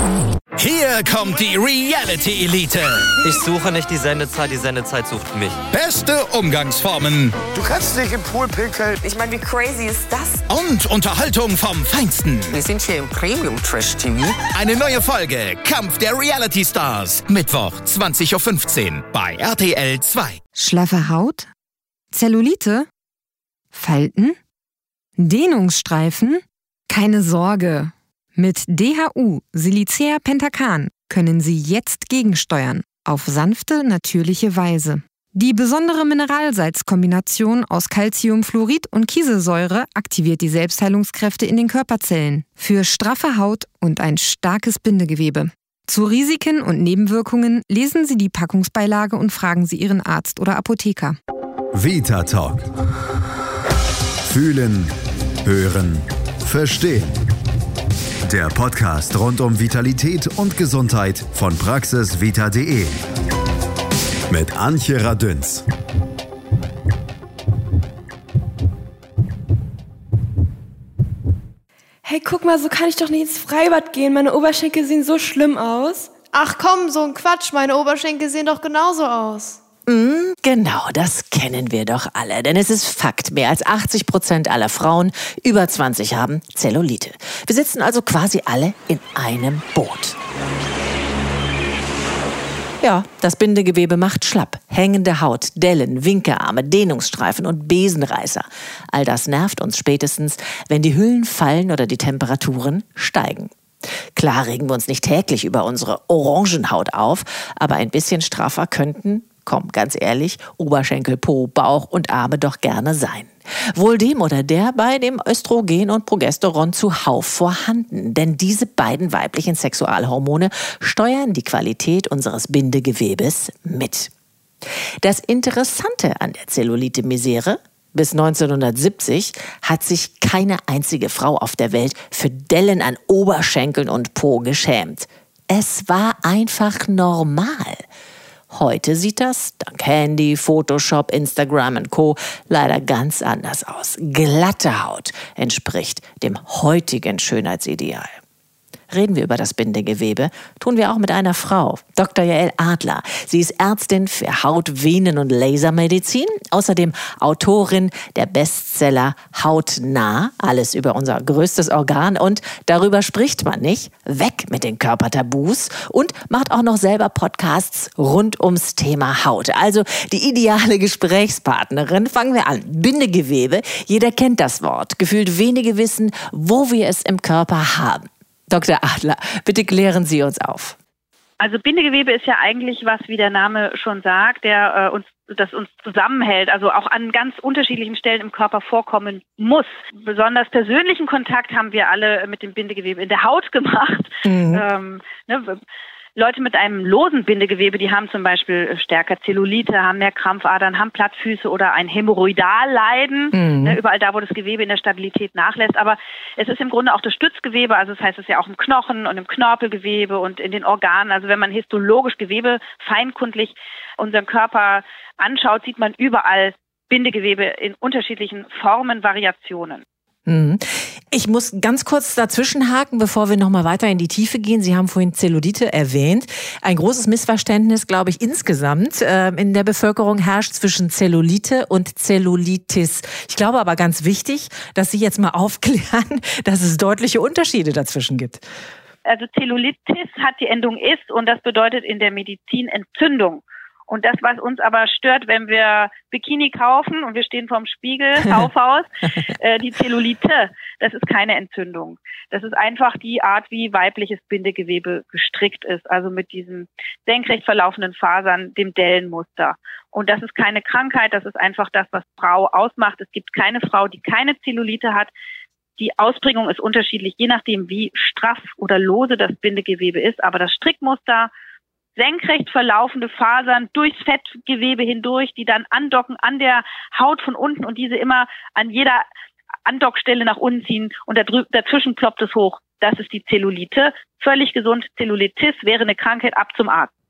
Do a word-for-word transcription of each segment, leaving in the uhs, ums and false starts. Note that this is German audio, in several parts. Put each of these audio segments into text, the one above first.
Hier kommt die Reality Elite. Ich suche nicht die Sendezeit, die Sendezeit sucht mich. Beste Umgangsformen. Du kannst nicht im Pool pinkeln. Ich meine, wie crazy ist das? Und Unterhaltung vom Feinsten. Wir sind hier im Premium-Trash-T V. Eine neue Folge Kampf der Reality Stars. Mittwoch, zwanzig Uhr fünfzehn bei R T L zwei. Schlaffe Haut? Zellulite? Falten? Dehnungsstreifen? Keine Sorge. Mit D H U Silicea Pentacan können Sie jetzt gegensteuern. Auf sanfte, natürliche Weise. Die besondere Mineralsalzkombination aus Calciumfluorid und Kieselsäure aktiviert die Selbstheilungskräfte in den Körperzellen für straffe Haut und ein starkes Bindegewebe. Zu Risiken und Nebenwirkungen lesen Sie die Packungsbeilage und fragen Sie Ihren Arzt oder Apotheker. Vita Talk. Fühlen, hören, verstehen. Der Podcast rund um Vitalität und Gesundheit von praxisvita punkt de mit Antje Radünz. Hey, guck mal, so kann ich doch nicht ins Freibad gehen. Meine Oberschenkel sehen so schlimm aus. Ach komm, so ein Quatsch. Meine Oberschenkel sehen doch genauso aus. Mm, genau, das kennen wir doch alle. Denn es ist Fakt, mehr als achtzig Prozent aller Frauen über zwanzig haben Zellulite. Wir sitzen also quasi alle in einem Boot. Ja, das Bindegewebe macht schlapp. Hängende Haut, Dellen, Winkearme, Dehnungsstreifen und Besenreißer. All das nervt uns spätestens, wenn die Hüllen fallen oder die Temperaturen steigen. Klar regen wir uns nicht täglich über unsere Orangenhaut auf, aber ein bisschen straffer könnten, komm, ganz ehrlich, Oberschenkel, Po, Bauch und Arme doch gerne sein. Wohl dem oder der bei dem Östrogen und Progesteron zuhauf vorhanden. Denn diese beiden weiblichen Sexualhormone steuern die Qualität unseres Bindegewebes mit. Das Interessante an der Zellulite-Misere: bis neunzehnhundertsiebzig hat sich keine einzige Frau auf der Welt für Dellen an Oberschenkeln und Po geschämt. Es war einfach normal. Heute sieht das, dank Handy, Photoshop, Instagram und Co. leider ganz anders aus. Glatte Haut entspricht dem heutigen Schönheitsideal. Reden wir über das Bindegewebe, tun wir auch mit einer Frau, Doktor Jael Adler. Sie ist Ärztin für Haut-, Venen- und Lasermedizin, außerdem Autorin der Bestseller Hautnah, alles über unser größtes Organ und darüber spricht man nicht, weg mit den Körpertabus, und macht auch noch selber Podcasts rund ums Thema Haut. Also die ideale Gesprächspartnerin. Fangen wir an. Bindegewebe, jeder kennt das Wort. Gefühlt wenige wissen, wo wir es im Körper haben. Doktor Adler, bitte klären Sie uns auf. Also Bindegewebe ist ja eigentlich was, wie der Name schon sagt, der äh, uns, das uns zusammenhält, also auch an ganz unterschiedlichen Stellen im Körper vorkommen muss. Besonders persönlichen Kontakt haben wir alle mit dem Bindegewebe in der Haut gemacht. Mhm. Ähm, ne, Leute mit einem losen Bindegewebe, die haben zum Beispiel stärker Zellulite, haben mehr Krampfadern, haben Plattfüße oder ein Hämorrhoidalleiden, mhm. ne, überall da, wo das Gewebe in der Stabilität nachlässt. Aber es ist im Grunde auch das Stützgewebe, also das heißt, es ist ja auch im Knochen und im Knorpelgewebe und in den Organen. Also wenn man histologisch Gewebe feinkundlich unseren Körper anschaut, sieht man überall Bindegewebe in unterschiedlichen Formen, Variationen. Ich muss ganz kurz dazwischen haken, bevor wir noch mal weiter in die Tiefe gehen. Sie haben vorhin Zellulite erwähnt. Ein großes Missverständnis, glaube ich, insgesamt äh, in der Bevölkerung herrscht zwischen Zellulite und Zellulitis. Ich glaube aber ganz wichtig, dass Sie jetzt mal aufklären, dass es deutliche Unterschiede dazwischen gibt. Also Zellulitis hat die Endung is und das bedeutet in der Medizin Entzündung. Und das, was uns aber stört, wenn wir Bikini kaufen und wir stehen vorm Spiegel, Kaufhaus, äh, die Zellulite, das ist keine Entzündung. Das ist einfach die Art, wie weibliches Bindegewebe gestrickt ist, also mit diesen senkrecht verlaufenden Fasern, dem Dellenmuster. Und das ist keine Krankheit, das ist einfach das, was Frau ausmacht. Es gibt keine Frau, die keine Zellulite hat. Die Ausprägung ist unterschiedlich, je nachdem, wie straff oder lose das Bindegewebe ist. Aber das Strickmuster, senkrecht verlaufende Fasern durchs Fettgewebe hindurch, die dann andocken an der Haut von unten und diese immer an jeder Andockstelle nach unten ziehen und dazwischen ploppt es hoch. Das ist die Zellulite. Völlig gesund. Zellulitis wäre eine Krankheit, ab zum Arzt.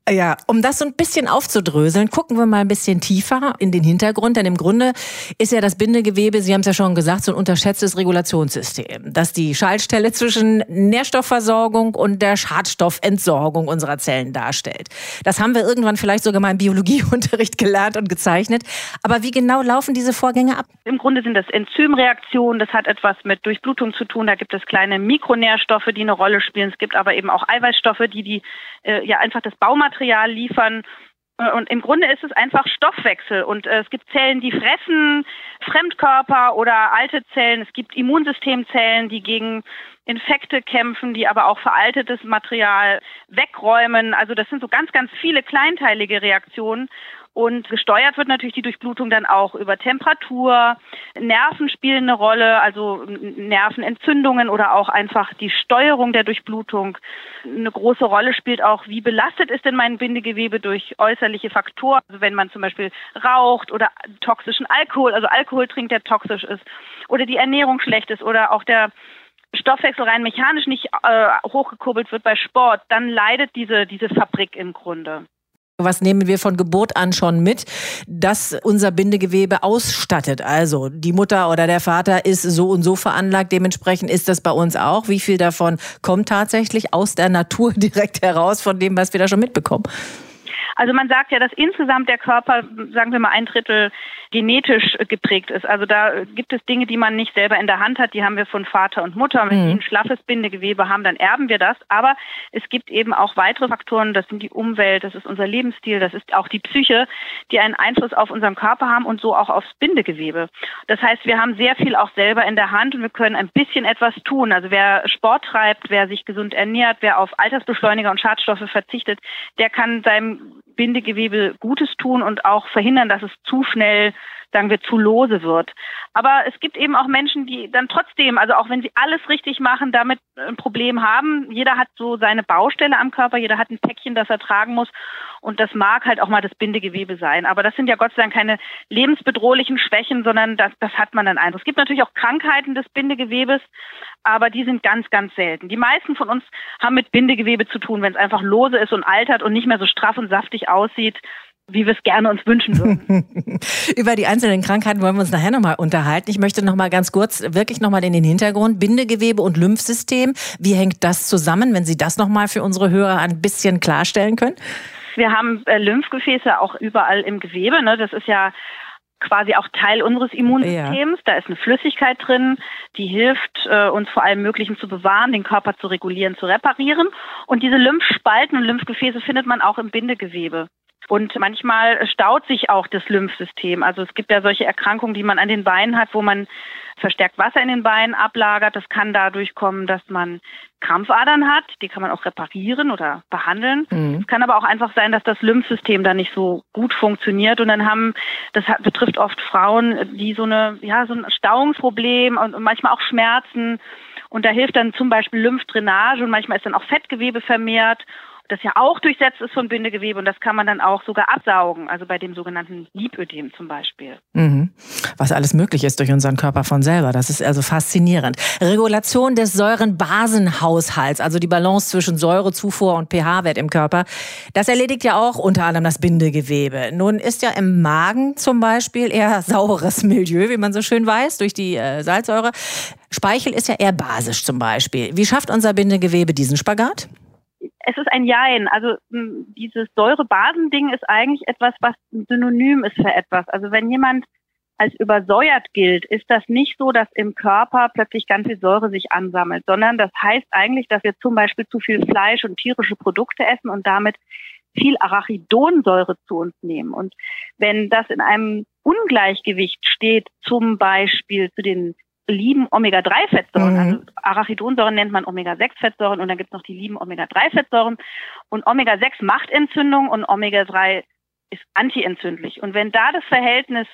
Ja, um das so ein bisschen aufzudröseln, gucken wir mal ein bisschen tiefer in den Hintergrund. Denn im Grunde ist ja das Bindegewebe, Sie haben es ja schon gesagt, so ein unterschätztes Regulationssystem, das die Schaltstelle zwischen Nährstoffversorgung und der Schadstoffentsorgung unserer Zellen darstellt. Das haben wir irgendwann vielleicht sogar mal im Biologieunterricht gelernt und gezeichnet. Aber wie genau laufen diese Vorgänge ab? Im Grunde sind das Enzymreaktionen, das hat etwas mit Durchblutung zu tun. Da gibt es kleine Mikronährstoffe, die eine Rolle spielen. Es gibt aber eben auch Eiweißstoffe, die die äh, ja einfach das Baumaterial liefern. Und im Grunde ist es einfach Stoffwechsel. Und äh, es gibt Zellen, die fressen Fremdkörper oder alte Zellen. Es gibt Immunsystemzellen, die gegen Infekte kämpfen, die aber auch veraltetes Material wegräumen. Also das sind so ganz, ganz viele kleinteilige Reaktionen. Und gesteuert wird natürlich die Durchblutung dann auch über Temperatur. Nerven spielen eine Rolle, also Nervenentzündungen oder auch einfach die Steuerung der Durchblutung. Eine große Rolle spielt auch, wie belastet ist denn mein Bindegewebe durch äußerliche Faktoren. Also wenn man zum Beispiel raucht oder toxischen Alkohol, also Alkohol trinkt, der toxisch ist, oder die Ernährung schlecht ist oder auch der Stoffwechsel rein mechanisch nicht äh, hochgekurbelt wird bei Sport, dann leidet diese, diese Fabrik im Grunde. Was nehmen wir von Geburt an schon mit, dass unser Bindegewebe ausstattet? Also die Mutter oder der Vater ist so und so veranlagt, dementsprechend ist das bei uns auch. Wie viel davon kommt tatsächlich aus der Natur direkt heraus, von dem, was wir da schon mitbekommen? Also man sagt ja, dass insgesamt der Körper, sagen wir mal, ein Drittel genetisch geprägt ist. Also da gibt es Dinge, die man nicht selber in der Hand hat, die haben wir von Vater und Mutter. Wenn die ein schlaffes Bindegewebe haben, dann erben wir das. Aber es gibt eben auch weitere Faktoren, das sind die Umwelt, das ist unser Lebensstil, das ist auch die Psyche, die einen Einfluss auf unseren Körper haben und so auch aufs Bindegewebe. Das heißt, wir haben sehr viel auch selber in der Hand und wir können ein bisschen etwas tun. Also wer Sport treibt, wer sich gesund ernährt, wer auf Altersbeschleuniger und Schadstoffe verzichtet, der kann seinem Bindegewebe Gutes tun und auch verhindern, dass es zu schnell, sagen wir, zu lose wird. Aber es gibt eben auch Menschen, die dann trotzdem, also auch wenn sie alles richtig machen, damit ein Problem haben. Jeder hat so seine Baustelle am Körper, jeder hat ein Päckchen, das er tragen muss. Und das mag halt auch mal das Bindegewebe sein. Aber das sind ja Gott sei Dank keine lebensbedrohlichen Schwächen, sondern das, das hat man dann einfach. Es gibt natürlich auch Krankheiten des Bindegewebes, aber die sind ganz, ganz selten. Die meisten von uns haben mit Bindegewebe zu tun, wenn es einfach lose ist und altert und nicht mehr so straff und saftig aussieht, wie wir es gerne uns wünschen würden. Über die einzelnen Krankheiten wollen wir uns nachher nochmal unterhalten. Ich möchte nochmal ganz kurz wirklich nochmal in den Hintergrund. Bindegewebe und Lymphsystem. Wie hängt das zusammen, wenn Sie das nochmal für unsere Hörer ein bisschen klarstellen können? Wir haben äh, Lymphgefäße auch überall im Gewebe. Ne? Das ist ja quasi auch Teil unseres Immunsystems. Ja. Da ist eine Flüssigkeit drin, die hilft, äh, uns vor allem Möglichen zu bewahren, den Körper zu regulieren, zu reparieren. Und diese Lymphspalten und Lymphgefäße findet man auch im Bindegewebe. Und manchmal staut sich auch das Lymphsystem. Also es gibt ja solche Erkrankungen, die man an den Beinen hat, wo man verstärkt Wasser in den Beinen ablagert. Das kann dadurch kommen, dass man Krampfadern hat. Die kann man auch reparieren oder behandeln. Mhm. Es kann aber auch einfach sein, dass das Lymphsystem da nicht so gut funktioniert. Und dann haben, das hat, betrifft oft Frauen, die so eine, ja, so ein Stauungsproblem und, und manchmal auch Schmerzen. Und da hilft dann zum Beispiel Lymphdrainage und manchmal ist dann auch Fettgewebe vermehrt, das ja auch durchsetzt ist von Bindegewebe und das kann man dann auch sogar absaugen, also bei dem sogenannten Lipödem zum Beispiel. Mhm. Was alles möglich ist durch unseren Körper von selber, das ist also faszinierend. Regulation des Säurenbasenhaushalts, also die Balance zwischen Säurezufuhr und pH-Wert im Körper, das erledigt ja auch unter anderem das Bindegewebe. Nun ist ja im Magen zum Beispiel eher saures Milieu, wie man so schön weiß, durch die äh, Salzsäure. Speichel ist ja eher basisch zum Beispiel. Wie schafft unser Bindegewebe diesen Spagat? Es ist ein Jein. Also dieses Säure-Basen-Ding ist eigentlich etwas, was ein Synonym ist für etwas. Also wenn jemand als übersäuert gilt, ist das nicht so, dass im Körper plötzlich ganz viel Säure sich ansammelt, sondern das heißt eigentlich, dass wir zum Beispiel zu viel Fleisch und tierische Produkte essen und damit viel Arachidonsäure zu uns nehmen. Und wenn das in einem Ungleichgewicht steht, zum Beispiel zu den lieben Omega drei Fettsäuren. Mhm. Also Arachidonsäuren nennt man Omega sechs Fettsäuren und dann gibt es noch die lieben Omega drei Fettsäuren. Und Omega sechs macht Entzündung und Omega drei ist antientzündlich. Und wenn da das Verhältnis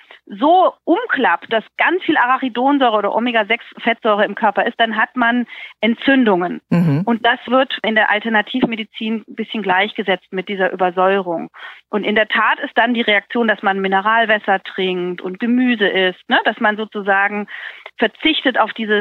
so umklappt, dass ganz viel Arachidonsäure oder Omega sechs Fettsäure im Körper ist, dann hat man Entzündungen. Mhm. Und das wird in der Alternativmedizin ein bisschen gleichgesetzt mit dieser Übersäuerung. Und in der Tat ist dann die Reaktion, dass man Mineralwässer trinkt und Gemüse isst, ne? Dass man sozusagen verzichtet auf dieses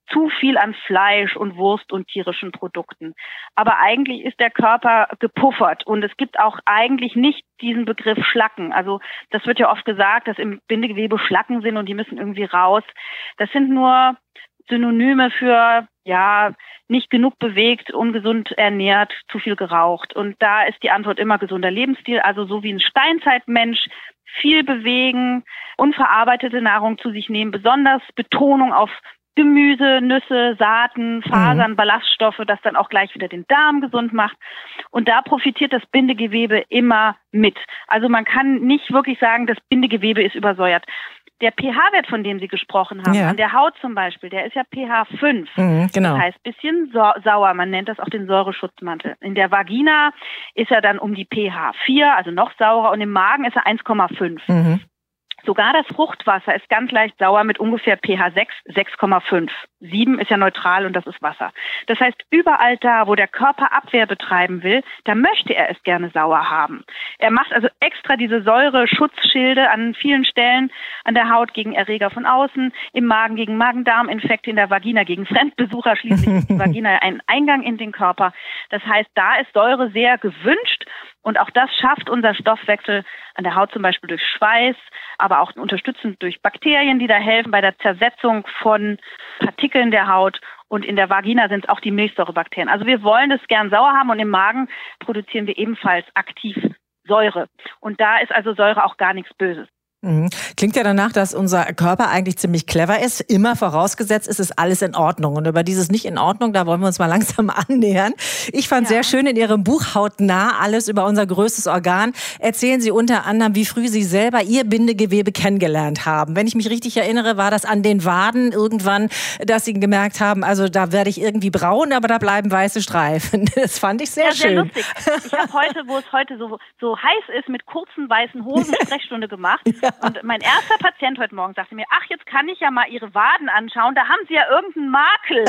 zu viel an Fleisch und Wurst und tierischen Produkten. Aber eigentlich ist der Körper gepuffert und es gibt auch eigentlich nicht diesen Begriff Schlacken. Also das wird ja oft gesagt, dass im Bindegewebe Schlacken sind und die müssen irgendwie raus. Das sind nur Synonyme für, ja, nicht genug bewegt, ungesund ernährt, zu viel geraucht. Und da ist die Antwort immer gesunder Lebensstil, also so wie ein Steinzeitmensch, viel bewegen, unverarbeitete Nahrung zu sich nehmen, besonders Betonung auf Gemüse, Nüsse, Saaten, Fasern, mhm. Ballaststoffe, das dann auch gleich wieder den Darm gesund macht. Und da profitiert das Bindegewebe immer mit. Also man kann nicht wirklich sagen, das Bindegewebe ist übersäuert. Der pH-Wert, von dem Sie gesprochen haben, ja. an der Haut zum Beispiel, der ist ja pH fünf. Mhm, genau. Das heißt, bisschen sau- sauer, man nennt das auch den Säureschutzmantel. In der Vagina ist er dann um die pH vier, also noch saurer, und im Magen ist er eins Komma fünf. Mhm. Sogar das Fruchtwasser ist ganz leicht sauer mit ungefähr pH sechs, sechs Komma fünf. sieben ist ja neutral und das ist Wasser. Das heißt, überall da, wo der Körper Abwehr betreiben will, da möchte er es gerne sauer haben. Er macht also extra diese Säure-Schutzschilde an vielen Stellen an der Haut gegen Erreger von außen, im Magen gegen Magen-Darm-Infekte, in der Vagina gegen Fremdbesucher. Schließlich ist die Vagina ein Eingang in den Körper. Das heißt, da ist Säure sehr gewünscht. Und auch das schafft unser Stoffwechsel an der Haut zum Beispiel durch Schweiß, aber auch unterstützend durch Bakterien, die da helfen bei der Zersetzung von Partikeln der Haut. Und in der Vagina sind es auch die Milchsäurebakterien. Also wir wollen das gern sauer haben und im Magen produzieren wir ebenfalls aktiv Säure. Und da ist also Säure auch gar nichts Böses. Mhm. Klingt ja danach, dass unser Körper eigentlich ziemlich clever ist. Immer vorausgesetzt, ist es alles in Ordnung. Und über dieses Nicht in Ordnung, da wollen wir uns mal langsam annähern. Ich fand ja. sehr schön in Ihrem Buch Hautnah, alles über unser größtes Organ, erzählen Sie unter anderem, wie früh Sie selber Ihr Bindegewebe kennengelernt haben. Wenn ich mich richtig erinnere, war das an den Waden irgendwann, dass Sie gemerkt haben, also da werde ich irgendwie braun, aber da bleiben weiße Streifen. Das fand ich sehr ja, schön. Sehr lustig. Ich habe heute, wo es heute so, so heiß ist, mit kurzen weißen Hosen Sprechstunde gemacht. Ja. Und mein erster Patient heute Morgen sagte mir, ach, jetzt kann ich ja mal Ihre Waden anschauen, da haben Sie ja irgendeinen Makel.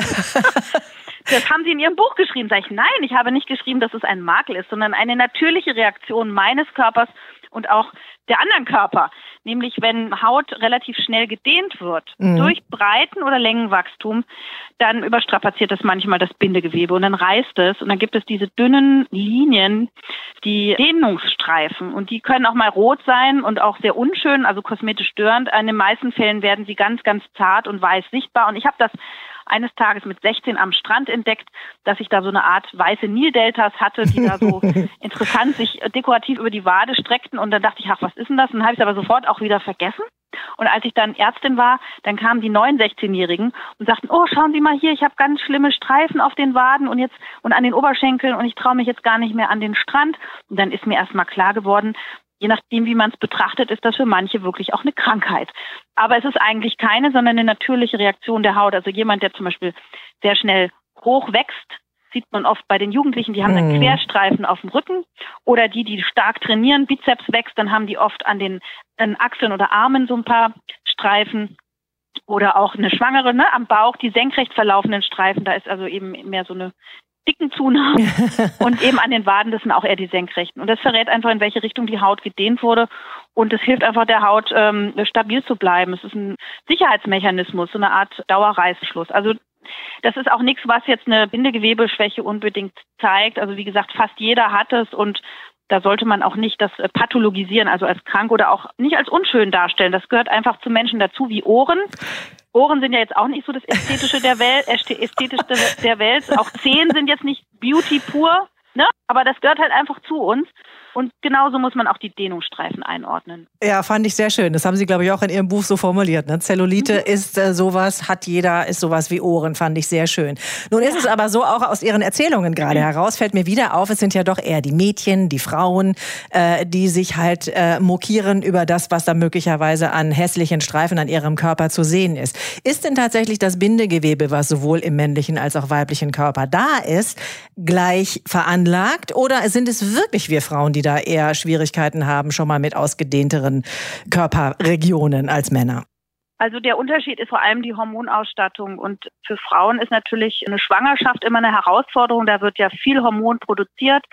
Das haben Sie in Ihrem Buch geschrieben. Sag ich, nein, ich habe nicht geschrieben, dass es ein Makel ist, sondern eine natürliche Reaktion meines Körpers und auch der anderen Körper. Nämlich, wenn Haut relativ schnell gedehnt wird, mhm. durch Breiten- oder Längenwachstum, dann überstrapaziert das manchmal das Bindegewebe und dann reißt es. Und dann gibt es diese dünnen Linien, die Dehnungsstreifen. Und die können auch mal rot sein und auch sehr unschön, also kosmetisch störend. In den meisten Fällen werden sie ganz, ganz zart und weiß sichtbar. Und ich habe das eines Tages mit sechzehn am Strand entdeckt, dass ich da so eine Art weiße Nildeltas hatte, die da so interessant sich dekorativ über die Wade streckten. Und dann dachte ich, ach, was ist denn das? Und dann habe ich es aber sofort auch wieder vergessen. Und als ich dann Ärztin war, dann kamen die neuen sechzehnjährigen und sagten, oh, schauen Sie mal hier, ich habe ganz schlimme Streifen auf den Waden und jetzt und an den Oberschenkeln und ich traue mich jetzt gar nicht mehr an den Strand. Und dann ist mir erst mal klar geworden, je nachdem, wie man es betrachtet, ist das für manche wirklich auch eine Krankheit. Aber es ist eigentlich keine, sondern eine natürliche Reaktion der Haut. Also jemand, der zum Beispiel sehr schnell hoch wächst, sieht man oft bei den Jugendlichen, die haben dann Querstreifen auf dem Rücken. Oder die, die stark trainieren, Bizeps wächst, dann haben die oft an den an Achseln oder Armen so ein paar Streifen. Oder auch eine Schwangere, ne, am Bauch, die senkrecht verlaufenden Streifen, da ist also eben mehr so eine dicken Zunahme. Und eben an den Waden, das sind auch eher die senkrechten. Und das verrät einfach, in welche Richtung die Haut gedehnt wurde. Und es hilft einfach der Haut, ähm, stabil zu bleiben. Es ist ein Sicherheitsmechanismus, so eine Art Dauerreißverschluss. Also das ist auch nichts, was jetzt eine Bindegewebeschwäche unbedingt zeigt. Also wie gesagt, fast jeder hat es und da sollte man auch nicht das pathologisieren, also als krank oder auch nicht als unschön darstellen. Das gehört einfach zu Menschen dazu, wie Ohren. Ohren sind ja jetzt auch nicht so das Ästhetische der Welt, Ästhetischste der Welt. Auch Zehen sind jetzt nicht Beauty pur, ne? Aber das gehört halt einfach zu uns. Und genauso muss man auch die Dehnungsstreifen einordnen. Ja, fand ich sehr schön. Das haben Sie, glaube ich, auch in Ihrem Buch so formuliert. Ne? Zellulite mhm. ist äh, sowas, hat jeder, ist sowas wie Ohren, fand ich sehr schön. Nun ist ja. es aber so, auch aus Ihren Erzählungen gerade mhm. heraus, fällt mir wieder auf, es sind ja doch eher die Mädchen, die Frauen, äh, die sich halt äh, mokieren über das, was da möglicherweise an hässlichen Streifen an ihrem Körper zu sehen ist. Ist denn tatsächlich das Bindegewebe, was sowohl im männlichen als auch weiblichen Körper da ist, gleich veranlagt? Oder sind es wirklich wir Frauen, die die da eher Schwierigkeiten haben, schon mal mit ausgedehnteren Körperregionen als Männer? Also der Unterschied ist vor allem die Hormonausstattung. Und für Frauen ist natürlich eine Schwangerschaft immer eine Herausforderung. Da wird ja viel Hormon produziert.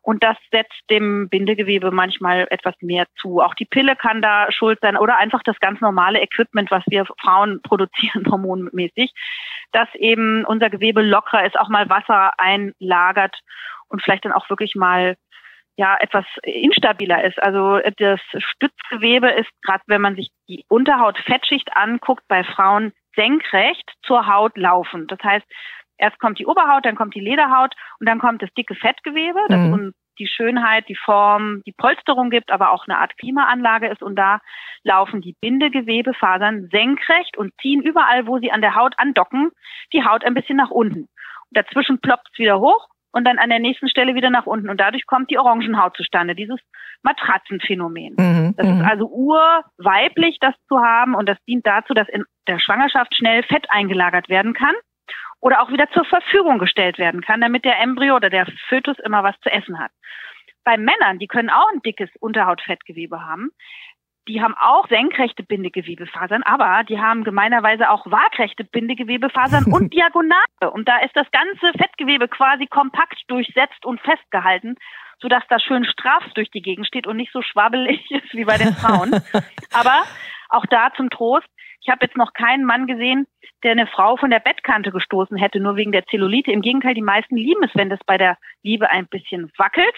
Und das setzt dem Bindegewebe manchmal etwas mehr zu. Auch die Pille kann da schuld sein oder einfach das ganz normale Equipment, was wir Frauen produzieren, hormonmäßig, dass eben unser Gewebe lockerer ist, auch mal Wasser einlagert und vielleicht dann auch wirklich mal ja etwas instabiler ist. Also das Stützgewebe ist, gerade wenn man sich die Unterhaut-Fettschicht anguckt, bei Frauen senkrecht zur Haut laufend. Das heißt, erst kommt die Oberhaut, dann kommt die Lederhaut und dann kommt das dicke Fettgewebe, das mhm. uns die Schönheit, die Form, die Polsterung gibt, aber auch eine Art Klimaanlage ist. Und da laufen die Bindegewebefasern senkrecht und ziehen überall, wo sie an der Haut andocken, die Haut ein bisschen nach unten. Und dazwischen ploppt es wieder hoch und dann an der nächsten Stelle wieder nach unten. Und dadurch kommt die Orangenhaut zustande, dieses Matratzenphänomen. Mhm. Das ist also urweiblich, das zu haben. Und das dient dazu, dass in der Schwangerschaft schnell Fett eingelagert werden kann oder auch wieder zur Verfügung gestellt werden kann, damit der Embryo oder der Fötus immer was zu essen hat. Bei Männern, die können auch ein dickes Unterhautfettgewebe haben, die haben auch senkrechte Bindegewebefasern, aber die haben gemeinerweise auch waagrechte Bindegewebefasern und Diagonale. Und da ist das ganze Fettgewebe quasi kompakt durchsetzt und festgehalten, sodass das schön straff durch die Gegend steht und nicht so schwabbelig ist wie bei den Frauen. Aber auch da zum Trost, ich habe jetzt noch keinen Mann gesehen, der eine Frau von der Bettkante gestoßen hätte, nur wegen der Zellulite. Im Gegenteil, die meisten lieben es, wenn das bei der Liebe ein bisschen wackelt.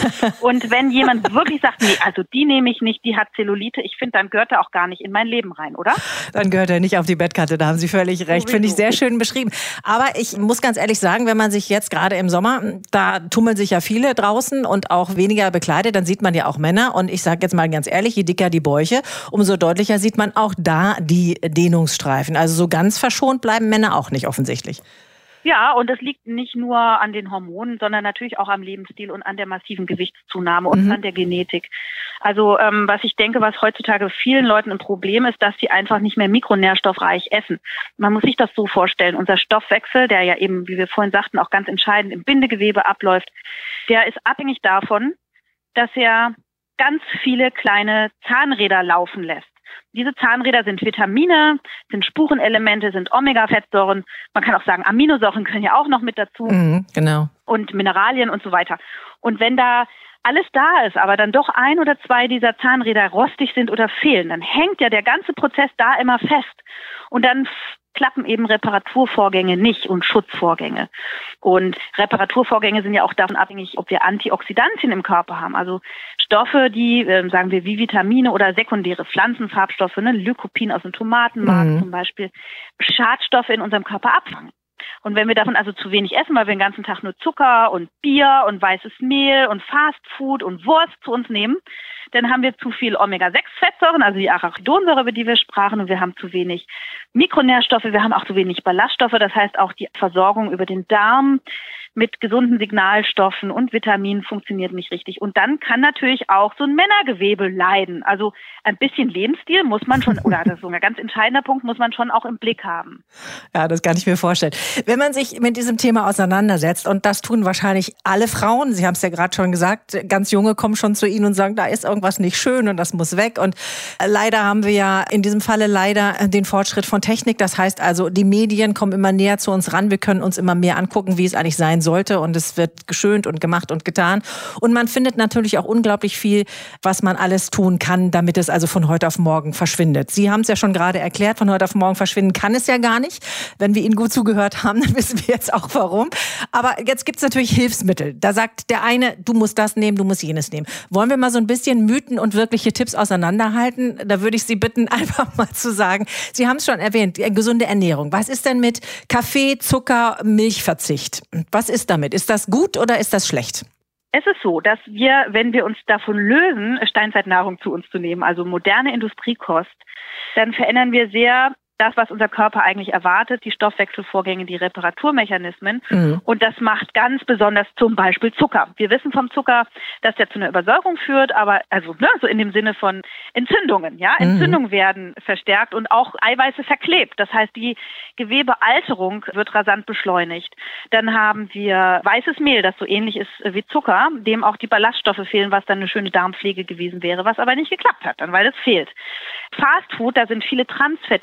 Und wenn jemand wirklich sagt, nee, also die nehme ich nicht, die hat Zellulite, ich finde, dann gehört er auch gar nicht in mein Leben rein, oder? Dann gehört er nicht auf die Bettkante, da haben Sie völlig recht. Finde ich sehr schön beschrieben. Aber ich muss ganz ehrlich sagen, wenn man sich jetzt gerade im Sommer, da tummeln sich ja viele draußen und auch weniger bekleidet, dann sieht man ja auch Männer. Und ich sage jetzt mal ganz ehrlich, je dicker die Bäuche, umso deutlicher sieht man auch da die Dehnungsstreifen. Also so ganz verschont bleiben Männer auch nicht offensichtlich. Ja, und das liegt nicht nur an den Hormonen, sondern natürlich auch am Lebensstil und an der massiven Gewichtszunahme und mhm. an der Genetik. Also ähm, was ich denke, was heutzutage vielen Leuten ein Problem ist, dass sie einfach nicht mehr mikronährstoffreich essen. Man muss sich das so vorstellen, unser Stoffwechsel, der ja eben, wie wir vorhin sagten, auch ganz entscheidend im Bindegewebe abläuft, der ist abhängig davon, dass er ganz viele kleine Zahnräder laufen lässt. Diese Zahnräder sind Vitamine, sind Spurenelemente, sind Omega-Fettsäuren. Man kann auch sagen, Aminosäuren können ja auch noch mit dazu. Mhm, genau. Und Mineralien und so weiter. Und wenn da alles da ist, aber dann doch ein oder zwei dieser Zahnräder rostig sind oder fehlen, dann hängt ja der ganze Prozess da immer fest. Und dann klappen eben Reparaturvorgänge nicht und Schutzvorgänge. Und Reparaturvorgänge sind ja auch davon abhängig, ob wir Antioxidantien im Körper haben. Also Stoffe, die, äh, sagen wir, wie Vitamine oder sekundäre Pflanzenfarbstoffe, ne, Lycopin aus dem Tomatenmark mhm. zum Beispiel, Schadstoffe in unserem Körper abfangen. Und wenn wir davon also zu wenig essen, weil wir den ganzen Tag nur Zucker und Bier und weißes Mehl und Fastfood und Wurst zu uns nehmen, dann haben wir zu viel Omega sechs Fettsäuren, also die Arachidonsäure, über die wir sprachen, und wir haben zu wenig Mikronährstoffe, wir haben auch zu wenig Ballaststoffe, das heißt auch die Versorgung über den Darm mit gesunden Signalstoffen und Vitaminen funktioniert nicht richtig. Und dann kann natürlich auch so ein Männergewebe leiden. Also ein bisschen Lebensstil muss man schon, oder das ist so ein ganz entscheidender Punkt, muss man schon auch im Blick haben. Ja, das kann ich mir vorstellen. Wenn man sich mit diesem Thema auseinandersetzt, und das tun wahrscheinlich alle Frauen, Sie haben es ja gerade schon gesagt, ganz Junge kommen schon zu Ihnen und sagen, da ist irgendwas nicht schön und das muss weg. Und leider haben wir ja in diesem Falle leider den Fortschritt von Technik. Das heißt also, die Medien kommen immer näher zu uns ran. Wir können uns immer mehr angucken, wie es eigentlich sein sollte, und es wird geschönt und gemacht und getan. Und man findet natürlich auch unglaublich viel, was man alles tun kann, damit es also von heute auf morgen verschwindet. Sie haben es ja schon gerade erklärt, von heute auf morgen verschwinden kann es ja gar nicht. Wenn wir Ihnen gut zugehört haben, dann wissen wir jetzt auch warum. Aber jetzt gibt es natürlich Hilfsmittel. Da sagt der eine, du musst das nehmen, du musst jenes nehmen. Wollen wir mal so ein bisschen Mythen und wirkliche Tipps auseinanderhalten? Da würde ich Sie bitten, einfach mal zu sagen, Sie haben es schon erwähnt, gesunde Ernährung. Was ist denn mit Kaffee, Zucker, Milchverzicht? Was ist damit? Ist das gut oder ist das schlecht? Es ist so, dass wir, wenn wir uns davon lösen, Steinzeitnahrung zu uns zu nehmen, also moderne Industriekost, dann verändern wir sehr das, was unser Körper eigentlich erwartet, die Stoffwechselvorgänge, die Reparaturmechanismen. Mhm. Und das macht ganz besonders zum Beispiel Zucker. Wir wissen vom Zucker, dass der zu einer Übersäuerung führt, aber also ne, so in dem Sinne von Entzündungen. Ja, mhm. Entzündungen werden verstärkt und auch Eiweiße verklebt. Das heißt, die Gewebealterung wird rasant beschleunigt. Dann haben wir weißes Mehl, das so ähnlich ist wie Zucker, dem auch die Ballaststoffe fehlen, was dann eine schöne Darmpflege gewesen wäre, was aber nicht geklappt hat, dann weil es fehlt. Fastfood, da sind viele Transfette drin, die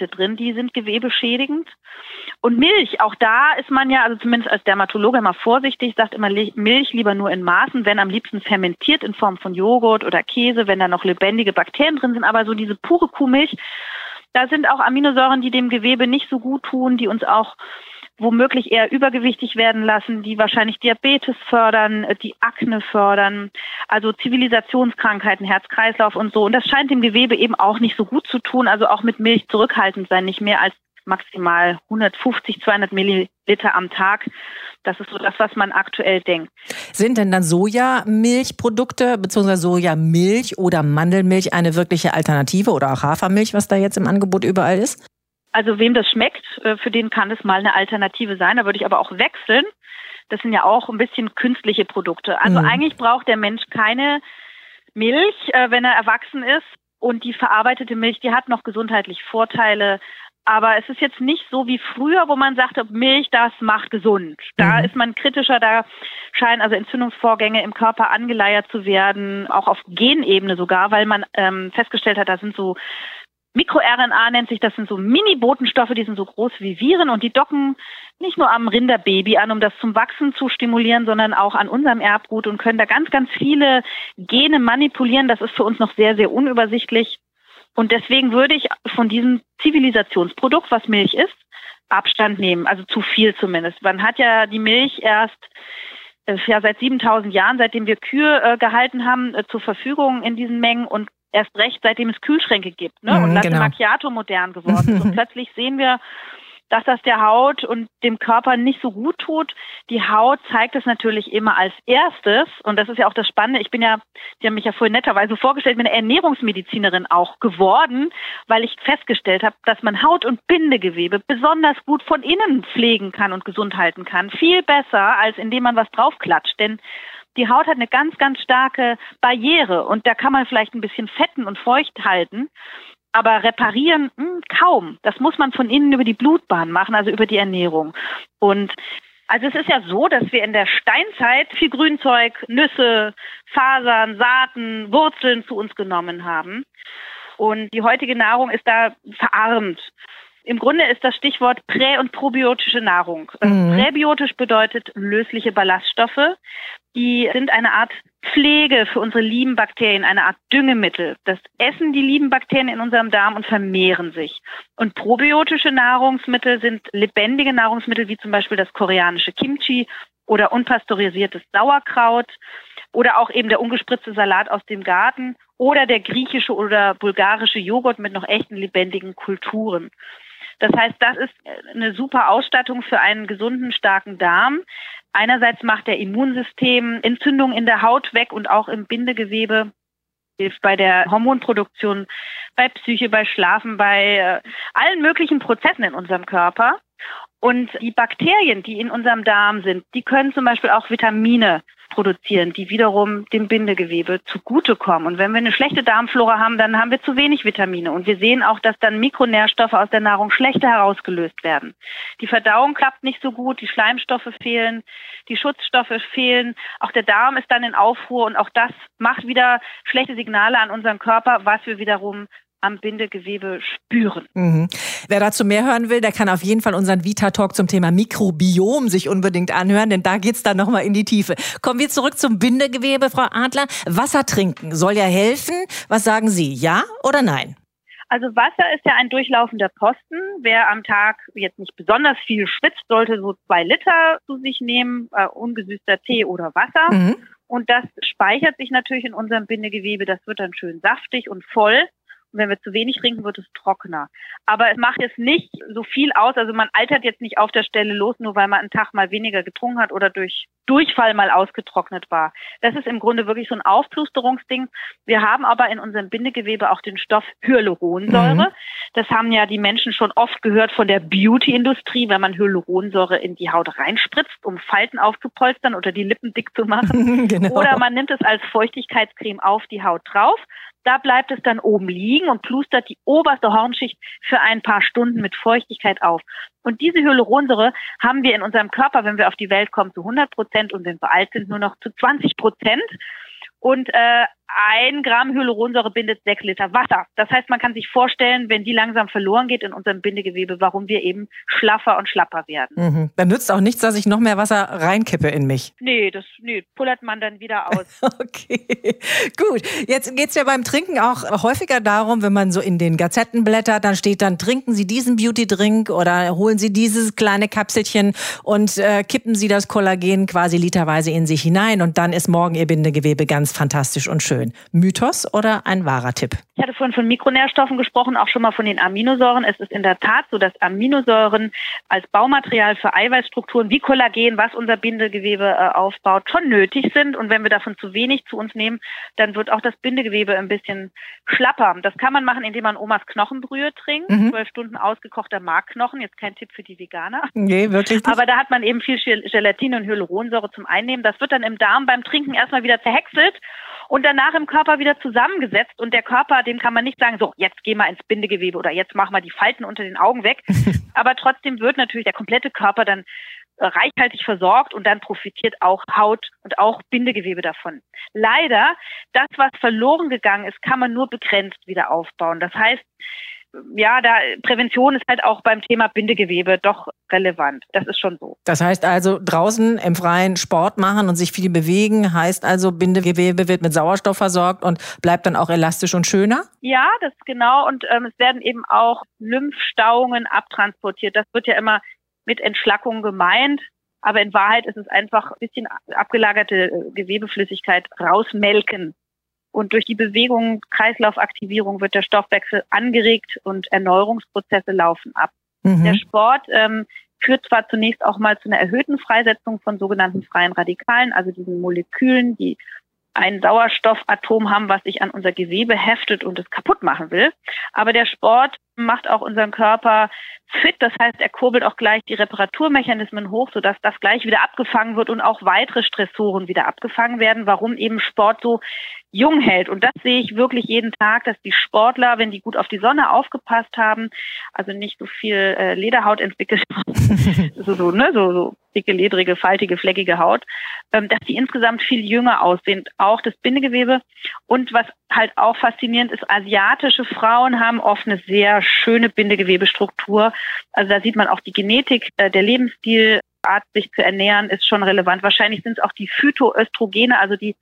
die sind gewebeschädigend. Und Milch, auch da ist man ja, also zumindest als Dermatologe immer vorsichtig, sagt immer Milch lieber nur in Maßen, wenn am liebsten fermentiert in Form von Joghurt oder Käse, wenn da noch lebendige Bakterien drin sind. Aber so diese pure Kuhmilch, da sind auch Aminosäuren, die dem Gewebe nicht so gut tun, die uns auch womöglich eher übergewichtig werden lassen, die wahrscheinlich Diabetes fördern, die Akne fördern, also Zivilisationskrankheiten, Herz-Kreislauf und so. Und das scheint dem Gewebe eben auch nicht so gut zu tun, also auch mit Milch zurückhaltend sein, nicht mehr als maximal hundertfünfzig, zweihundert Milliliter am Tag. Das ist so das, was man aktuell denkt. Sind denn dann Sojamilchprodukte bzw. Sojamilch oder Mandelmilch eine wirkliche Alternative oder auch Hafermilch, was da jetzt im Angebot überall ist? Also wem das schmeckt, für den kann es mal eine Alternative sein. Da würde ich aber auch wechseln. Das sind ja auch ein bisschen künstliche Produkte. Also mhm. eigentlich braucht der Mensch keine Milch, wenn er erwachsen ist. Und die verarbeitete Milch, die hat noch gesundheitlich Vorteile. Aber es ist jetzt nicht so wie früher, wo man sagte, Milch, das macht gesund. Da mhm. ist man kritischer, da scheinen also Entzündungsvorgänge im Körper angeleiert zu werden, auch auf Genebene sogar, weil man ähm, festgestellt hat, da sind so Mikro-R N A nennt sich, das sind so Mini-Botenstoffe, die sind so groß wie Viren und die docken nicht nur am Rinderbaby an, um das zum Wachsen zu stimulieren, sondern auch an unserem Erbgut und können da ganz, ganz viele Gene manipulieren. Das ist für uns noch sehr, sehr unübersichtlich. Und deswegen würde ich von diesem Zivilisationsprodukt, was Milch ist, Abstand nehmen, also zu viel zumindest. Man hat ja die Milch erst ja seit siebentausend Jahren, seitdem wir Kühe äh, gehalten haben, äh, zur Verfügung in diesen Mengen und erst recht, seitdem es Kühlschränke gibt, ne? Und Latte genau. Macchiato modern geworden ist. Und plötzlich sehen wir, dass das der Haut und dem Körper nicht so gut tut. Die Haut zeigt es natürlich immer als erstes. Und das ist ja auch das Spannende. Ich bin ja, die haben mich ja vorhin netterweise vorgestellt, bin eine Ernährungsmedizinerin auch geworden, weil ich festgestellt habe, dass man Haut- und Bindegewebe besonders gut von innen pflegen kann und gesund halten kann. Viel besser, als indem man was draufklatscht. Denn die Haut hat eine ganz, ganz starke Barriere und da kann man vielleicht ein bisschen fetten und feucht halten, aber reparieren mh, kaum. Das muss man von innen über die Blutbahn machen, also über die Ernährung. Und also es ist ja so, dass wir in der Steinzeit viel Grünzeug, Nüsse, Fasern, Saaten, Wurzeln zu uns genommen haben. Und die heutige Nahrung ist da verarmt. Im Grunde ist das Stichwort prä- und probiotische Nahrung. Mhm. Präbiotisch bedeutet lösliche Ballaststoffe. Die sind eine Art Pflege für unsere lieben Bakterien, eine Art Düngemittel. Das essen die lieben Bakterien in unserem Darm und vermehren sich. Und probiotische Nahrungsmittel sind lebendige Nahrungsmittel, wie zum Beispiel das koreanische Kimchi oder unpasteurisiertes Sauerkraut oder auch eben der ungespritzte Salat aus dem Garten oder der griechische oder bulgarische Joghurt mit noch echten lebendigen Kulturen. Das heißt, das ist eine super Ausstattung für einen gesunden, starken Darm. Einerseits macht der Immunsystem Entzündungen in der Haut weg und auch im Bindegewebe, hilft bei der Hormonproduktion, bei Psyche, bei Schlafen, bei äh, allen möglichen Prozessen in unserem Körper. Und die Bakterien, die in unserem Darm sind, die können zum Beispiel auch Vitamine produzieren, die wiederum dem Bindegewebe zugutekommen. Und wenn wir eine schlechte Darmflora haben, dann haben wir zu wenig Vitamine. Und wir sehen auch, dass dann Mikronährstoffe aus der Nahrung schlechter herausgelöst werden. Die Verdauung klappt nicht so gut, die Schleimstoffe fehlen, die Schutzstoffe fehlen. Auch der Darm ist dann in Aufruhr und auch das macht wieder schlechte Signale an unseren Körper, was wir wiederum am Bindegewebe spüren. Mhm. Wer dazu mehr hören will, der kann auf jeden Fall unseren Vita-Talk zum Thema Mikrobiom sich unbedingt anhören, denn da geht's dann nochmal in die Tiefe. Kommen wir zurück zum Bindegewebe, Frau Adler. Wasser trinken soll ja helfen. Was sagen Sie, ja oder nein? Also Wasser ist ja ein durchlaufender Posten. Wer am Tag jetzt nicht besonders viel schwitzt, sollte so zwei Liter zu sich nehmen, äh, ungesüßter Tee oder Wasser. Mhm. Und das speichert sich natürlich in unserem Bindegewebe. Das wird dann schön saftig und voll. Und wenn wir zu wenig trinken, wird es trockener. Aber es macht jetzt nicht so viel aus. Also man altert jetzt nicht auf der Stelle los, nur weil man einen Tag mal weniger getrunken hat oder durch Durchfall mal ausgetrocknet war. Das ist im Grunde wirklich so ein Aufplusterungsding. Wir haben aber in unserem Bindegewebe auch den Stoff Hyaluronsäure. Mhm. Das haben ja die Menschen schon oft gehört von der Beauty-Industrie, wenn man Hyaluronsäure in die Haut reinspritzt, um Falten aufzupolstern oder die Lippen dick zu machen. Genau. Oder man nimmt es als Feuchtigkeitscreme auf die Haut drauf. Da bleibt es dann oben liegen und plustert die oberste Hornschicht für ein paar Stunden mit Feuchtigkeit auf. Und diese Hyaluronsäure haben wir in unserem Körper, wenn wir auf die Welt kommen, zu hundert Prozent und wenn wir alt sind, nur noch zu zwanzig Prozent. Und äh, ein Gramm Hyaluronsäure bindet sechs Liter Wasser. Das heißt, man kann sich vorstellen, wenn die langsam verloren geht in unserem Bindegewebe, warum wir eben schlaffer und schlapper werden. Mhm. Dann nützt auch nichts, dass ich noch mehr Wasser reinkippe in mich. Nee, das nee, pullert man dann wieder aus. Okay, gut. Jetzt geht's ja beim Trinken auch häufiger darum, wenn man so in den Gazetten blättert, dann steht dann, trinken Sie diesen Beauty-Drink oder holen Sie dieses kleine Kapselchen und äh, kippen Sie das Kollagen quasi literweise in sich hinein und dann ist morgen Ihr Bindegewebe ganz fantastisch und schön. Mythos oder ein wahrer Tipp? Ich hatte vorhin von Mikronährstoffen gesprochen, auch schon mal von den Aminosäuren. Es ist in der Tat so, dass Aminosäuren als Baumaterial für Eiweißstrukturen wie Kollagen, was unser Bindegewebe äh, aufbaut, schon nötig sind. Und wenn wir davon zu wenig zu uns nehmen, dann wird auch das Bindegewebe ein bisschen schlapper. Das kann man machen, indem man Omas Knochenbrühe trinkt. Mhm. Zwölf Stunden ausgekochter Markknochen. Jetzt kein Tipp für die Veganer. Nee, wirklich nicht. Aber da hat man eben viel Gelatine und Hyaluronsäure zum Einnehmen. Das wird dann im Darm beim Trinken erstmal wieder zerhäckselt und danach im Körper wieder zusammengesetzt. Und der Körper, dem kann man nicht sagen, so, jetzt geh mal ins Bindegewebe oder jetzt mach mal die Falten unter den Augen weg. Aber trotzdem wird natürlich der komplette Körper dann reichhaltig versorgt und dann profitiert auch Haut und auch Bindegewebe davon. Leider, das, was verloren gegangen ist, kann man nur begrenzt wieder aufbauen. Das heißt, ja, da Prävention ist halt auch beim Thema Bindegewebe doch relevant. Das ist schon so. Das heißt also, draußen im Freien Sport machen und sich viel bewegen, heißt also, Bindegewebe wird mit Sauerstoff versorgt und bleibt dann auch elastisch und schöner? Ja, das ist genau. Und ähm, es werden eben auch Lymphstauungen abtransportiert. Das wird ja immer mit Entschlackung gemeint. Aber in Wahrheit ist es einfach ein bisschen abgelagerte Gewebeflüssigkeit rausmelken. Und durch die Bewegung, Kreislaufaktivierung wird der Stoffwechsel angeregt und Erneuerungsprozesse laufen ab. Mhm. Der Sport ähm, führt zwar zunächst auch mal zu einer erhöhten Freisetzung von sogenannten freien Radikalen, also diesen Molekülen, die ein Sauerstoffatom haben, was sich an unser Gewebe heftet und es kaputt machen will. Aber der Sport macht auch unseren Körper fit. Das heißt, er kurbelt auch gleich die Reparaturmechanismen hoch, sodass das gleich wieder abgefangen wird und auch weitere Stressoren wieder abgefangen werden, warum eben Sport so jung hält. Und das sehe ich wirklich jeden Tag, dass die Sportler, wenn die gut auf die Sonne aufgepasst haben, also nicht so viel äh, Lederhaut entwickelt haben, so, so, ne, so, so dicke, ledrige, faltige, fleckige Haut, ähm, dass die insgesamt viel jünger aussehen, auch das Bindegewebe. Und was halt auch faszinierend ist, asiatische Frauen haben oft eine sehr schöne Bindegewebestruktur. Also da sieht man auch die Genetik, äh, der Lebensstil, Art sich zu ernähren, ist schon relevant. Wahrscheinlich sind es auch die Phytoöstrogene, also die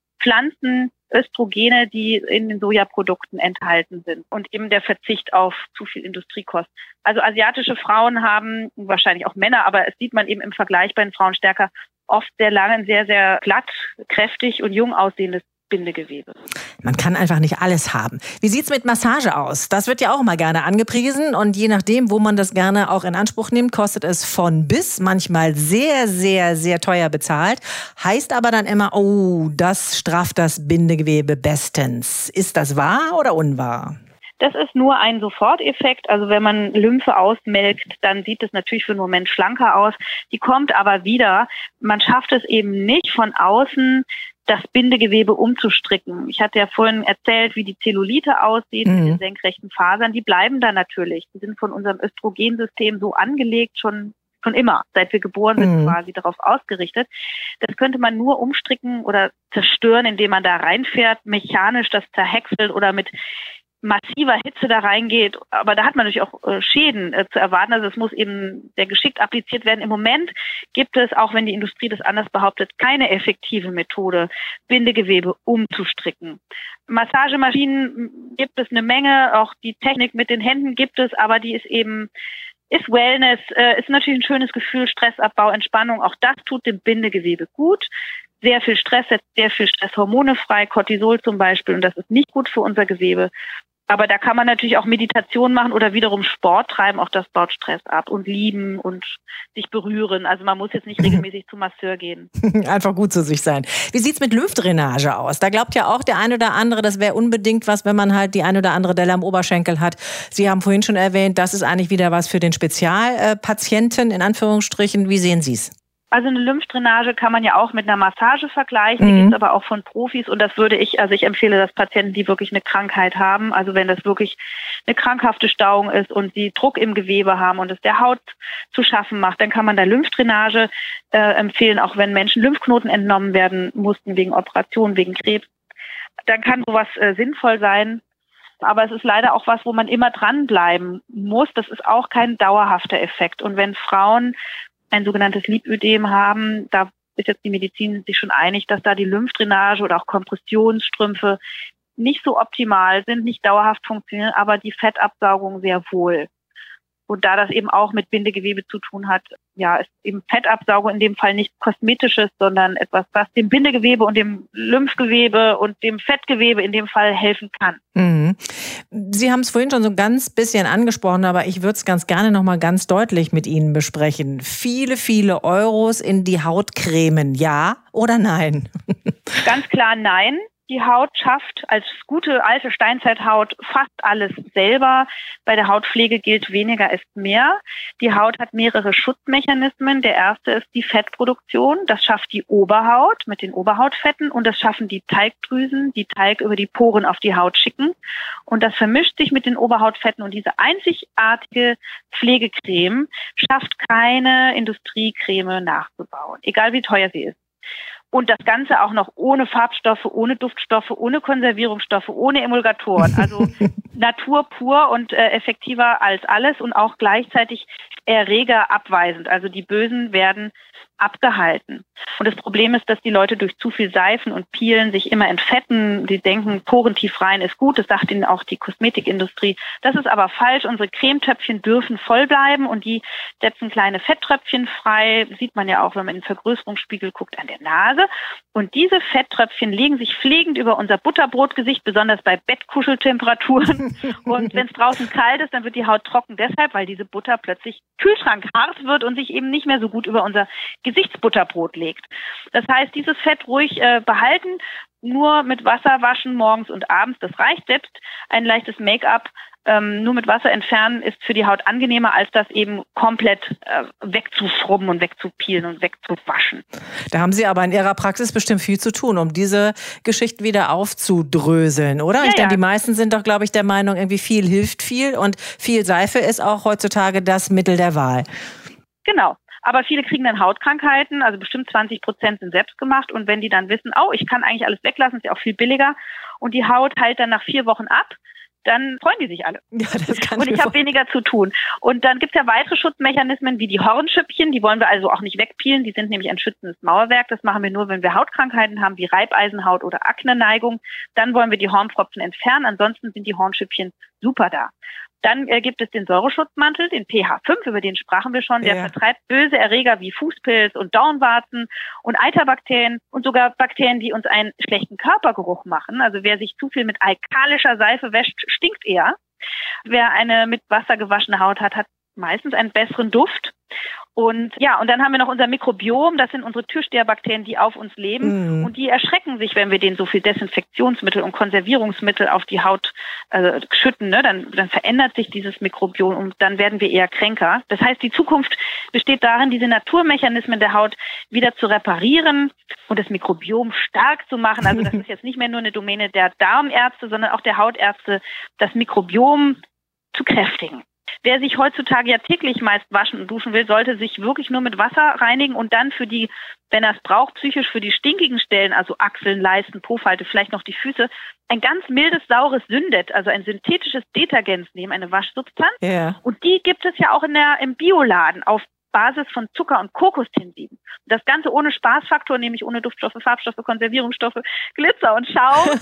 Pflanzenöstrogene, die in den Sojaprodukten enthalten sind und eben der Verzicht auf zu viel Industriekost. Also asiatische Frauen haben, wahrscheinlich auch Männer, aber es sieht man eben im Vergleich bei den Frauen stärker, oft sehr lange, sehr, sehr glatt, kräftig und jung aussehendes Bindegewebe. Man kann einfach nicht alles haben. Wie sieht's mit Massage aus? Das wird ja auch mal gerne angepriesen und je nachdem, wo man das gerne auch in Anspruch nimmt, kostet es von bis, manchmal sehr, sehr, sehr teuer bezahlt. Heißt aber dann immer, oh, das strafft das Bindegewebe bestens. Ist das wahr oder unwahr? Das ist nur ein Soforteffekt. Also wenn man Lymphe ausmelkt, dann sieht es natürlich für einen Moment schlanker aus. Die kommt aber wieder. Man schafft es eben nicht von außen, das Bindegewebe umzustricken. Ich hatte ja vorhin erzählt, wie die Zellulite aussieht mhm. mit den senkrechten Fasern. Die bleiben da natürlich. Die sind von unserem Östrogensystem so angelegt, schon schon immer, seit wir geboren sind, mhm. quasi darauf ausgerichtet. Das könnte man nur umstricken oder zerstören, indem man da reinfährt, mechanisch das zerhäckselt oder mit massiver Hitze da reingeht, aber da hat man natürlich auch äh, Schäden äh, zu erwarten, also es muss eben sehr geschickt appliziert werden. Im Moment gibt es, auch wenn die Industrie das anders behauptet, keine effektive Methode, Bindegewebe umzustricken. Massagemaschinen gibt es eine Menge, auch die Technik mit den Händen gibt es, aber die ist eben, ist Wellness, äh, ist natürlich ein schönes Gefühl, Stressabbau, Entspannung, auch das tut dem Bindegewebe gut. Sehr viel Stress setzt sehr viel Stresshormone frei, Cortisol zum Beispiel, und das ist nicht gut für unser Gewebe. Aber da kann man natürlich auch Meditation machen oder wiederum Sport treiben. Auch das baut Stress ab und lieben und sich berühren. Also man muss jetzt nicht regelmäßig zum Masseur gehen. Einfach gut zu sich sein. Wie sieht's mit Lymphdrainage aus? Da glaubt ja auch der ein oder andere, das wäre unbedingt was, wenn man halt die ein oder andere Delle am Oberschenkel hat. Sie haben vorhin schon erwähnt, das ist eigentlich wieder was für den Spezialpatienten, in Anführungsstrichen. Wie sehen Sie es? Also eine Lymphdrainage kann man ja auch mit einer Massage vergleichen, die mhm. gibt es aber auch von Profis und das würde ich, also ich empfehle das Patienten, die wirklich eine Krankheit haben, also wenn das wirklich eine krankhafte Stauung ist und die Druck im Gewebe haben und es der Haut zu schaffen macht, dann kann man da Lymphdrainage äh, empfehlen, auch wenn Menschen Lymphknoten entnommen werden mussten wegen Operationen, wegen Krebs. dann kann sowas äh, sinnvoll sein. Aber es ist leider auch was, wo man immer dranbleiben muss. Das ist auch kein dauerhafter Effekt. Und wenn Frauen ein sogenanntes Lipödem haben, da ist jetzt die Medizin sich schon einig, dass da die Lymphdrainage oder auch Kompressionsstrümpfe nicht so optimal sind, nicht dauerhaft funktionieren, aber die Fettabsaugung sehr wohl. Und da das eben auch mit Bindegewebe zu tun hat, ja, ist eben Fettabsaugung in dem Fall nichts Kosmetisches, sondern etwas, was dem Bindegewebe und dem Lymphgewebe und dem Fettgewebe in dem Fall helfen kann. Mhm. Sie haben es vorhin schon so ein ganz bisschen angesprochen, aber ich würde es ganz gerne noch mal ganz deutlich mit Ihnen besprechen. Viele, viele Euros in die Hautcremen, ja oder nein? Ganz klar nein. Die Haut schafft als gute alte Steinzeithaut fast alles selber. Bei der Hautpflege gilt, weniger ist mehr. Die Haut hat mehrere Schutzmechanismen. Der erste ist die Fettproduktion. Das schafft die Oberhaut mit den Oberhautfetten und das schaffen die Talgdrüsen, die Talg über die Poren auf die Haut schicken. Und das vermischt sich mit den Oberhautfetten und diese einzigartige Pflegecreme schafft keine Industriecreme nachzubauen, egal wie teuer sie ist. Und das Ganze auch noch ohne Farbstoffe, ohne Duftstoffe, ohne Konservierungsstoffe, ohne Emulgatoren. Also Natur pur und äh, effektiver als alles und auch gleichzeitig erregerabweisend. Also die Bösen werden abgehalten. Und das Problem ist, dass die Leute durch zu viel Seifen und Peelen sich immer entfetten. Sie denken, porentief rein ist gut. Das sagt ihnen auch die Kosmetikindustrie. Das ist aber falsch. Unsere Cremetöpfchen dürfen voll bleiben und die setzen kleine Fetttröpfchen frei. Sieht man ja auch, wenn man in den Vergrößerungsspiegel guckt, an der Nase. Und diese Fetttröpfchen legen sich pflegend über unser Butterbrotgesicht, besonders bei Bettkuscheltemperaturen. Und wenn es draußen kalt ist, dann wird die Haut trocken. Deshalb, weil diese Butter plötzlich kühlschrankhart wird und sich eben nicht mehr so gut über unser Gesichtsbutterbrot legt. Das heißt, dieses Fett ruhig äh, behalten, nur mit Wasser waschen morgens und abends, das reicht. Selbst ein leichtes Make-up ähm, nur mit Wasser entfernen ist für die Haut angenehmer, als das eben komplett äh, wegzuschrubben und wegzupielen und wegzuwaschen. Da haben Sie aber in Ihrer Praxis bestimmt viel zu tun, um diese Geschichten wieder aufzudröseln, oder? Ja, ich denke, ja. Die meisten sind doch, glaube ich, der Meinung, irgendwie viel hilft viel und viel Seife ist auch heutzutage das Mittel der Wahl. Genau. Aber viele kriegen dann Hautkrankheiten, also bestimmt zwanzig Prozent sind selbstgemacht. Und wenn die dann wissen, oh, ich kann eigentlich alles weglassen, ist ja auch viel billiger. Und die Haut heilt dann nach vier Wochen ab, dann freuen die sich alle. Ja, das kann und ich habe weniger zu tun. Und dann gibt es ja weitere Schutzmechanismen wie die Hornschüppchen, die wollen wir also auch nicht wegpeelen. Die sind nämlich ein schützendes Mauerwerk. Das machen wir nur, wenn wir Hautkrankheiten haben, wie Reibeisenhaut oder Akneneigung. Dann wollen wir die Hornpfropfen entfernen. Ansonsten sind die Hornschüppchen super da. Dann äh, gibt es den Säureschutzmantel, den P H fünf, über den sprachen wir schon. Der ja. vertreibt böse Erreger wie Fußpilz und Dornwarzen und Eiterbakterien und sogar Bakterien, die uns einen schlechten Körpergeruch machen. Also wer sich zu viel mit alkalischer Seife wäscht, stinkt eher. Wer eine mit Wasser gewaschene Haut hat, hat meistens einen besseren Duft. Und ja, und dann haben wir noch unser Mikrobiom, das sind unsere Türsteherbakterien, die auf uns leben mm. und die erschrecken sich, wenn wir denen so viel Desinfektionsmittel und Konservierungsmittel auf die Haut äh, schütten, ne? dann, dann verändert sich dieses Mikrobiom und dann werden wir eher kränker. Das heißt, die Zukunft besteht darin, diese Naturmechanismen der Haut wieder zu reparieren und das Mikrobiom stark zu machen. Also das ist jetzt nicht mehr nur eine Domäne der Darmärzte, sondern auch der Hautärzte, das Mikrobiom zu kräftigen. Wer sich heutzutage ja täglich meist waschen und duschen will, sollte sich wirklich nur mit Wasser reinigen und dann für die, wenn er es braucht, psychisch für die stinkigen Stellen, also Achseln, Leisten, Po-Falte, vielleicht noch die Füße, ein ganz mildes, saures Syndet, also ein synthetisches Detergens nehmen, eine Waschsubstanz. Yeah. Und die gibt es ja auch in der, im Bioladen auf Basis von Zucker und Kokostensiden. Das Ganze ohne Spaßfaktor, nämlich ohne Duftstoffe, Farbstoffe, Konservierungsstoffe, Glitzer und Schaum.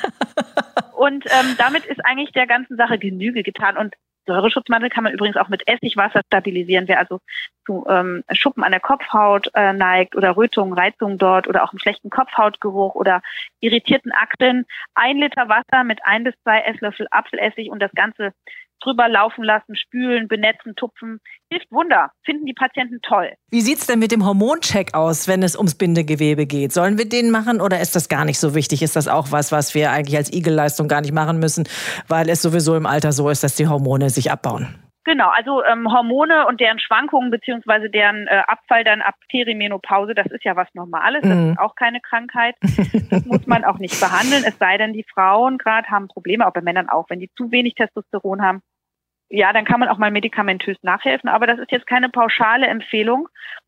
Und ähm, damit ist eigentlich der ganzen Sache Genüge getan. Und Säureschutzmantel kann man übrigens auch mit Essigwasser stabilisieren. Wer also zu ähm, Schuppen an der Kopfhaut äh, neigt oder Rötungen, Reizungen dort oder auch einen schlechten Kopfhautgeruch oder irritierten Achseln, ein Liter Wasser mit ein bis zwei Esslöffel Apfelessig und das Ganze drüber laufen lassen, spülen, benetzen, tupfen. Hilft Wunder. Finden die Patienten toll. Wie sieht's denn mit dem Hormoncheck aus, wenn es ums Bindegewebe geht? Sollen wir den machen oder ist das gar nicht so wichtig? Ist das auch was, was wir eigentlich als Igelleistung gar nicht machen müssen, weil es sowieso im Alter so ist, dass die Hormone sich abbauen? Genau, also ähm, Hormone und deren Schwankungen beziehungsweise deren äh, Abfall dann ab Perimenopause, das ist ja was Normales, das mhm. ist auch keine Krankheit. Das muss man auch nicht behandeln, es sei denn, die Frauen gerade haben Probleme, auch bei Männern auch, wenn die zu wenig Testosteron haben. Ja, dann kann man auch mal medikamentös nachhelfen, aber das ist jetzt keine pauschale Empfehlung.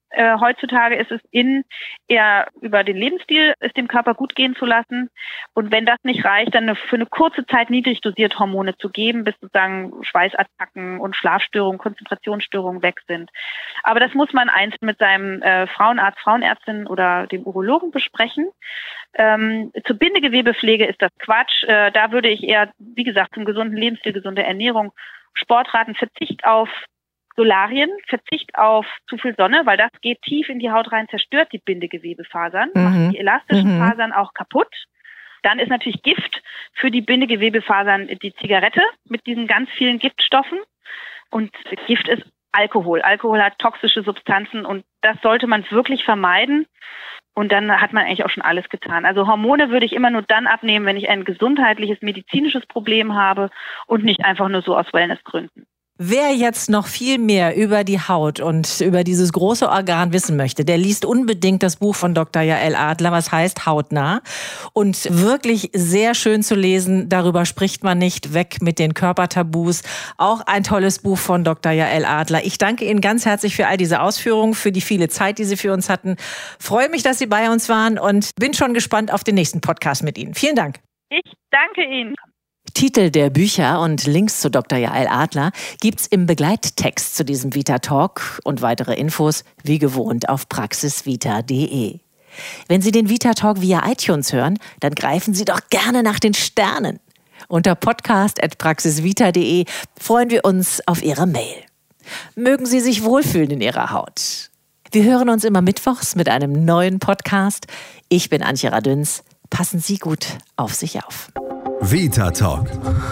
Äh, heutzutage ist es in, eher über den Lebensstil, es dem Körper gut gehen zu lassen. Und wenn das nicht reicht, dann eine, für eine kurze Zeit niedrig dosiert Hormone zu geben, bis sozusagen Schweißattacken und Schlafstörungen, Konzentrationsstörungen weg sind. Aber das muss man einzeln mit seinem äh, Frauenarzt, Frauenärztin oder dem Urologen besprechen. Ähm, zur Bindegewebepflege ist das Quatsch. Äh, da würde ich eher, wie gesagt, zum gesunden Lebensstil, gesunde Ernährung, Sport raten, Verzicht auf Solarien, Verzicht auf zu viel Sonne, weil das geht tief in die Haut rein, zerstört die Bindegewebefasern, mhm. macht die elastischen mhm. Fasern auch kaputt. Dann ist natürlich Gift für die Bindegewebefasern die Zigarette mit diesen ganz vielen Giftstoffen. Und Gift ist Alkohol. Alkohol hat toxische Substanzen und das sollte man wirklich vermeiden. Und dann hat man eigentlich auch schon alles getan. Also Hormone würde ich immer nur dann abnehmen, wenn ich ein gesundheitliches, medizinisches Problem habe und nicht einfach nur so aus Wellnessgründen. Wer jetzt noch viel mehr über die Haut und über dieses große Organ wissen möchte, der liest unbedingt das Buch von Doktor Jael Adler, was heißt Hautnah. Und wirklich sehr schön zu lesen, darüber spricht man nicht, weg mit den Körpertabus. Auch ein tolles Buch von Doktor Jael Adler. Ich danke Ihnen ganz herzlich für all diese Ausführungen, für die viele Zeit, die Sie für uns hatten. Freue mich, dass Sie bei uns waren und bin schon gespannt auf den nächsten Podcast mit Ihnen. Vielen Dank. Ich danke Ihnen. Titel der Bücher und Links zu Doktor Jael Adler gibt's im Begleittext zu diesem Vita Talk und weitere Infos wie gewohnt auf praxisvita punkt de. Wenn Sie den Vita Talk via iTunes hören, dann greifen Sie doch gerne nach den Sternen. Unter podcast at praxisvita punkt de freuen wir uns auf Ihre Mail. Mögen Sie sich wohlfühlen in Ihrer Haut. Wir hören uns immer mittwochs mit einem neuen Podcast. Ich bin Antje Radüns. Passen Sie gut auf sich auf. Vita Talk.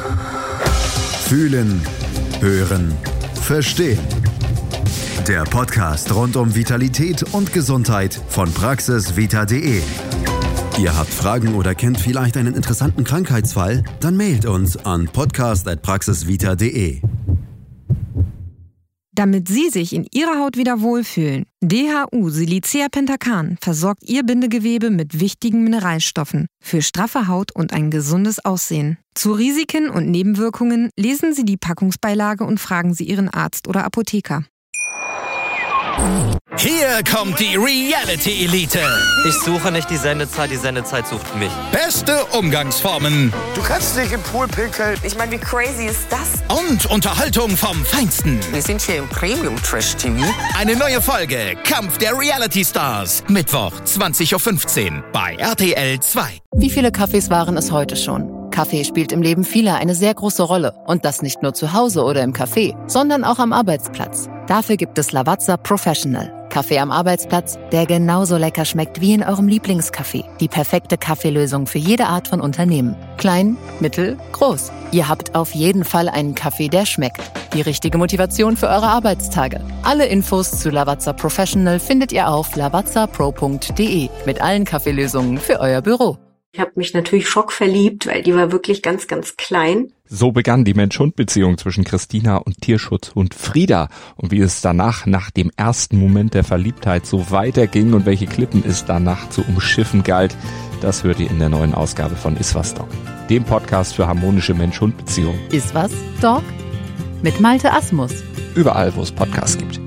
Fühlen, hören, verstehen. Der Podcast rund um Vitalität und Gesundheit von praxisvita punkt de. Ihr habt Fragen oder kennt vielleicht einen interessanten Krankheitsfall? Dann mailt uns an podcast at praxisvita punkt de. Damit Sie sich in Ihrer Haut wieder wohlfühlen, D H U Silicea Pentacan versorgt Ihr Bindegewebe mit wichtigen Mineralstoffen für straffe Haut und ein gesundes Aussehen. Zu Risiken und Nebenwirkungen lesen Sie die Packungsbeilage und fragen Sie Ihren Arzt oder Apotheker. Hier kommt die Reality Elite. Ich suche nicht die Sendezeit, die Sendezeit sucht mich. Beste Umgangsformen. Du kannst dich im Pool pinkeln. Ich meine, wie crazy ist das? Und Unterhaltung vom Feinsten. Wir sind hier im Premium-Trash-T V. Eine neue Folge Kampf der Reality Stars. Mittwoch, zwanzig Uhr fünfzehn bei R T L zwei. Wie viele Kaffees waren es heute schon? Kaffee spielt im Leben vieler eine sehr große Rolle. Und das nicht nur zu Hause oder im Café, sondern auch am Arbeitsplatz. Dafür gibt es Lavazza Professional. Kaffee am Arbeitsplatz, der genauso lecker schmeckt wie in eurem Lieblingscafé. Die perfekte Kaffeelösung für jede Art von Unternehmen. Klein, mittel, groß. Ihr habt auf jeden Fall einen Kaffee, der schmeckt. Die richtige Motivation für eure Arbeitstage. Alle Infos zu Lavazza Professional findet ihr auf lavazza pro punkt de mit allen Kaffeelösungen für euer Büro. Ich habe mich natürlich schockverliebt, weil die war wirklich ganz, ganz klein. So begann die Mensch-Hund-Beziehung zwischen Christina und Tierschutzhund Frieda. Und wie es danach, nach dem ersten Moment der Verliebtheit, so weiterging und welche Klippen es danach zu umschiffen galt, das hört ihr in der neuen Ausgabe von Iswas Dog, dem Podcast für harmonische Mensch-Hund-Beziehungen. Iswas Dog? Mit Malte Asmus. Überall, wo es Podcasts gibt.